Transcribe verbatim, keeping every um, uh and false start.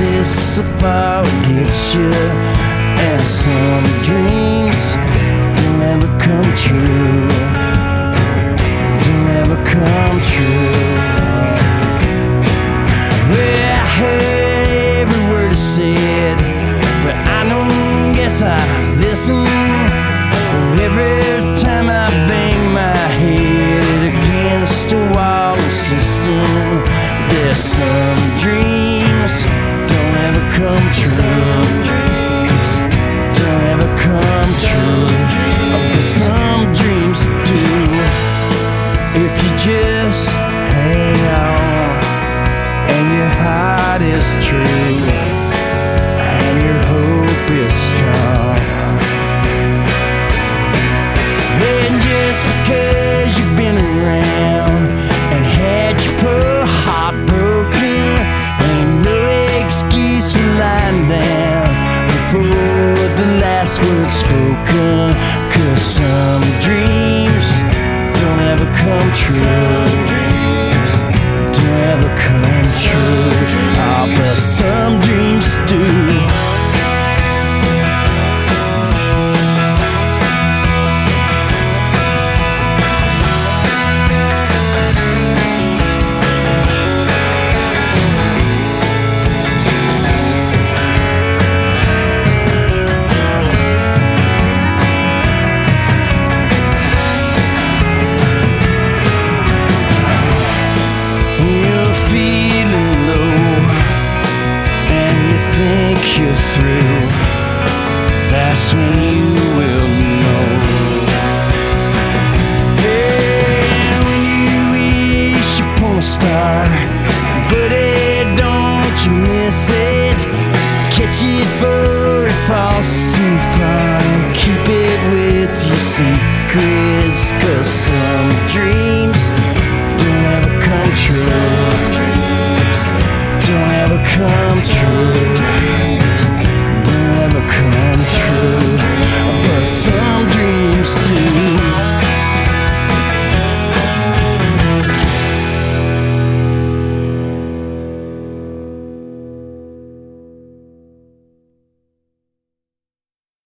crisis of thought gets you, and some dreams don't ever come true, don't ever come true. Well, I heard every word he said, but I don't guess I listen. Every time I bang my head against a wall, insisting there's some dreams don't ever come true. Some dreams don't ever come true. But some dreams do, if you just hang on and your heart is true and your hope is strong. And just because you've been around and had your poor heart broken, ain't no excuse for lying down before the last word's spoken. 'Cause some dreams don't ever come true. Some dreams don't ever come true. Oh, but some dreams do. You're through, that's when you will know. And when you wish upon a star, but it don't you miss it. Catch it before it falls too far, keep it with your secrets. 'Cause some dreams